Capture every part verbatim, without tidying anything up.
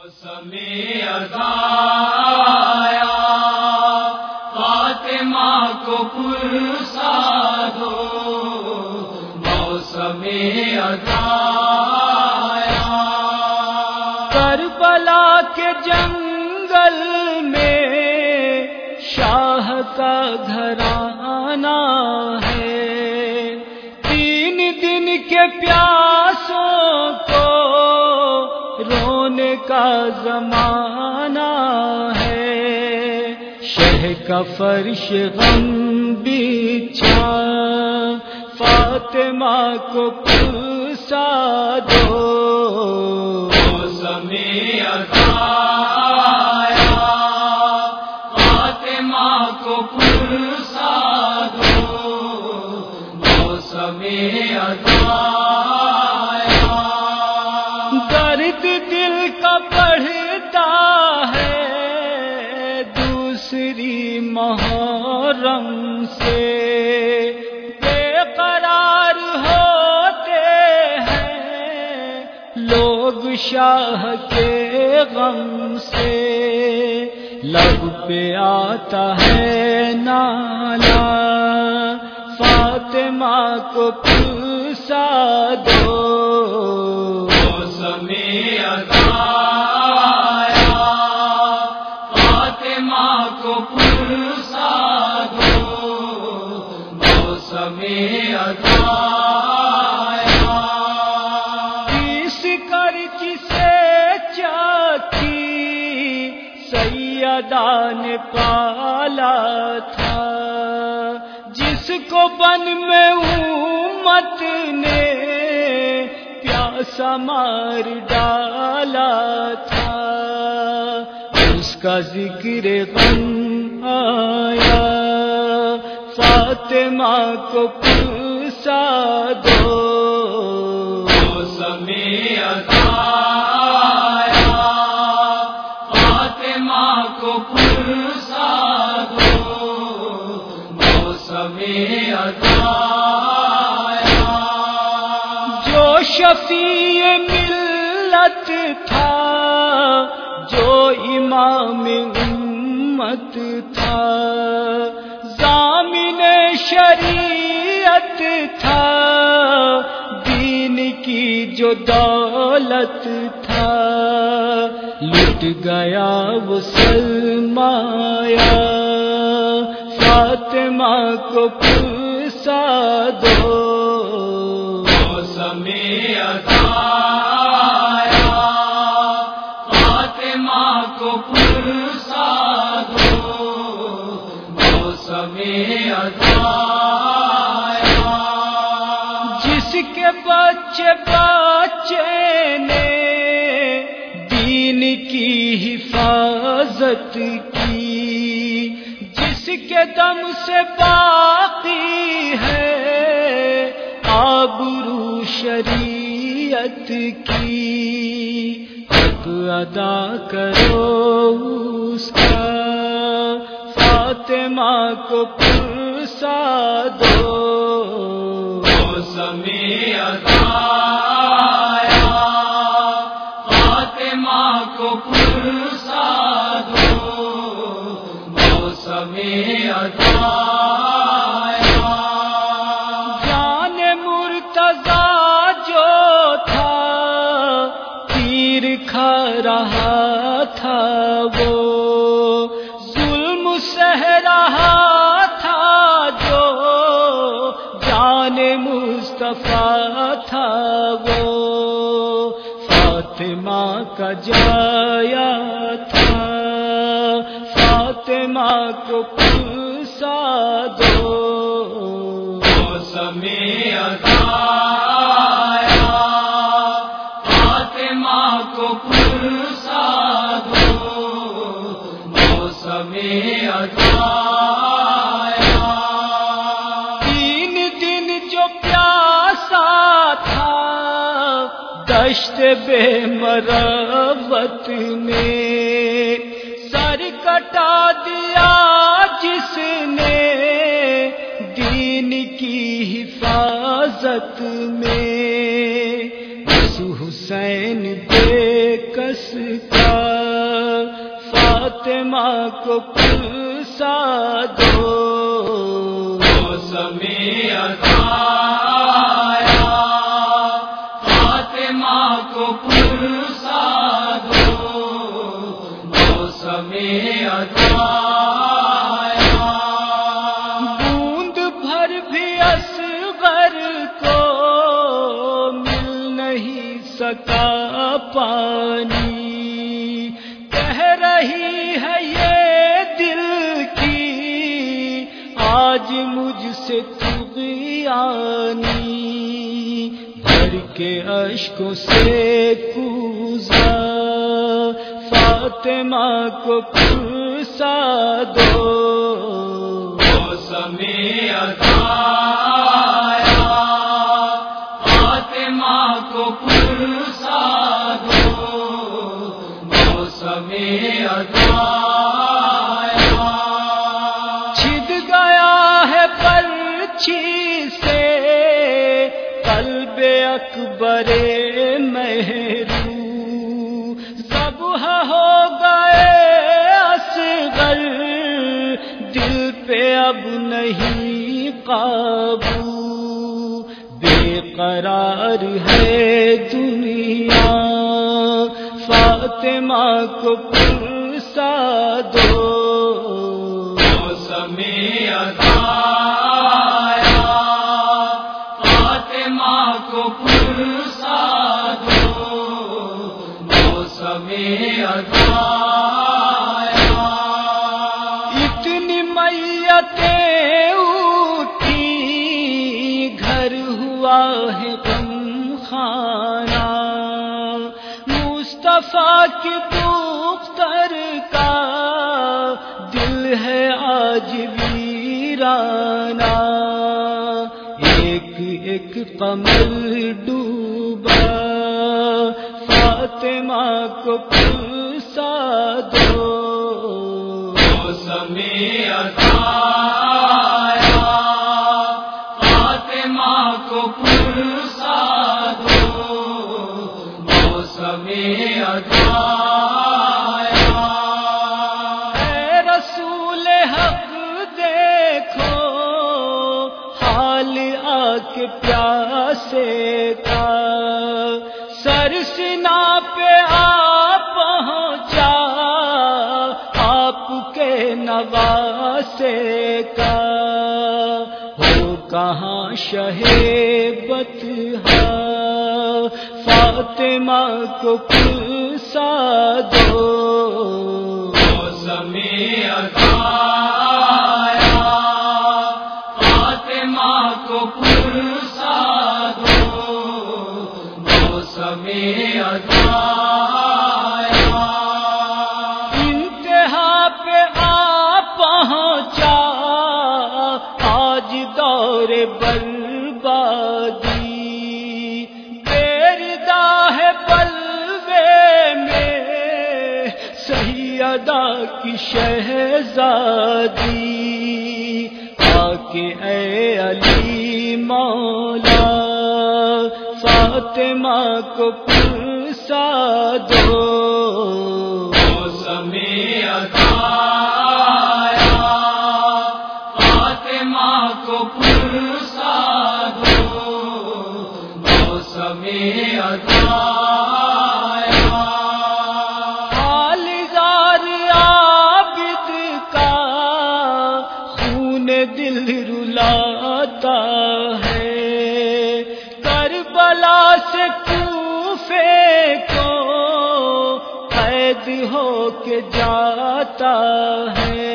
موسم اذا آیا فاطمہ کو پرسا دو، موسم اذا آیا کربلا کے جنگل میں شاہ کا گھرانہ ہے، تین دن کے پیاسوں کو رونے کا زمانہ ہے، شہ کا فرش غم بچھا فاطمہ کو پرسا دو، موسم اذا آیا فاطمہ کو پرسا دو، موسم اذا آیا درد دل کا بڑھتا ہے دوسری محرم سے، بے قرار ہوتے ہیں لوگ شاہ کے غم سے، لب پہ آتا ہے نالا فاطمہ کو پرسا دو، موسم اذا آیا فاطمہ کو پرسا دو، موسم اذا آیا اس کرچ سے چاکی سیدہ نے پالا تھا، جس کو بن میں امت نے پیاسا مار ڈالا تھا، اس کا ذکر غم آیا فاطمہ کو پرسا دو، موسم اذا آیا فاطمہ کو پرسا دو، موسم اذا آیا جو شفیع ملت تھا، جو امام امت تھا، ضامن شریعت تھا، دین کی جو دولت تھا، لٹ گیا وہ سرمایہ فاطمہ کو پرسا دو، موسم اذا آیا فاطمہ کو پرسا دو، موسم اذا آیا جس کے بچے بچے نے دین کی حفاظت کی، جس کے دم سے باقی ہے آبرو شریعت کی، حق ادا کرو اس کا فاطمہ کو پرسا دو، موسم اذا آیا فاطمہ کو پرسا دو، موسم اذا آیا جان مرتضیٰ جو تھا تیر کھا رہا تھا، وہ ظلم سہ رہا تھا جو جان مصطفیٰ تھا، وہ فاطمہ کا جایا تھا، فاطمہ کو پرسا دو، موسم اذا آیا فاطمہ کو پرسا دو، موسم اذا آیا تین دن جو پیاسا تھا دشت بے مروت میں، سر کٹا دیا جس نے دین کی حفاظت میں، اس حسین بے کس کا فاطمہ کو پرسا دو موسمی عطایا فاطمہ کو پرسا دو موسمی عطایا بوند بھر بھی اصغر کو مل نہیں سکا پانی کہہ رہی ہے یہ دل کی آج مجھ سے طغیانی بھر کے اشکوں سے کوزا فاطمہ کو پرسا دو موسمی عطایا فاطمہ کو پرسا دو موسمی عطایا چھد گیا ہے پرچھی سے قلب اکبر مہرو ذبح ہو گئے اصغر دل پہ اب نہیں قابو بے قرار ہے دنیا فاطمہ کو پرسا دو موسمی عطایا فاطمہ کو پرسا دو موسمی عطایا اتنی میتیں اٹھی گھر ہوا ہے غم خانہ مصطفیٰ کی دختر کا دل ہے آج ویرانہ ایک ایک قمر ڈوبا فاطمہ کو پرسا دو موسمی عطایا فاطمہ کو پرسا دو موسمی عطایا اے رسول حق دیکھو حال آ کے پیاسے کا سرسنا پہ آ پہنچا آپ کے نواسے کا ہو کہاں شہ بطحا فاطمہ کو پرسا دو موسمی عطایا فاطمہ کو پرسا دو موسمی عطایا انتہا پہ آ پہنچا آج دور بربادی بیردا ہے بلوے میں سیدہ کی شہزادی آ کے اے علی مولا فاطمہ کو پرسا دو موسمی عطایا فاطمہ کو پرسا دو موسمی عطایا حال زار عابد کا خون دل رلاتا ہے کربلا سے کوفے کو قید ہو کے جاتا ہے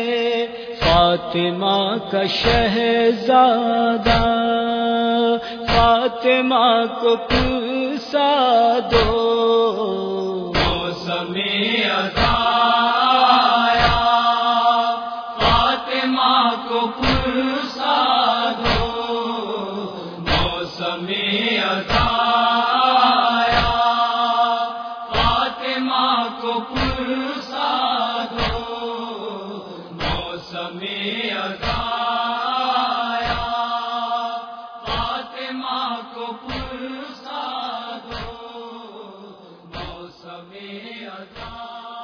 فاطمہ کا شہزادہ فاطمہ کو پرسا دو موسمی عطایا فاطمہ کو پرسا دو موسمی عطایا فاطمہ کو پرسا دو موسمی عطایا فاطمہ کو پرسا دو موسمی سزا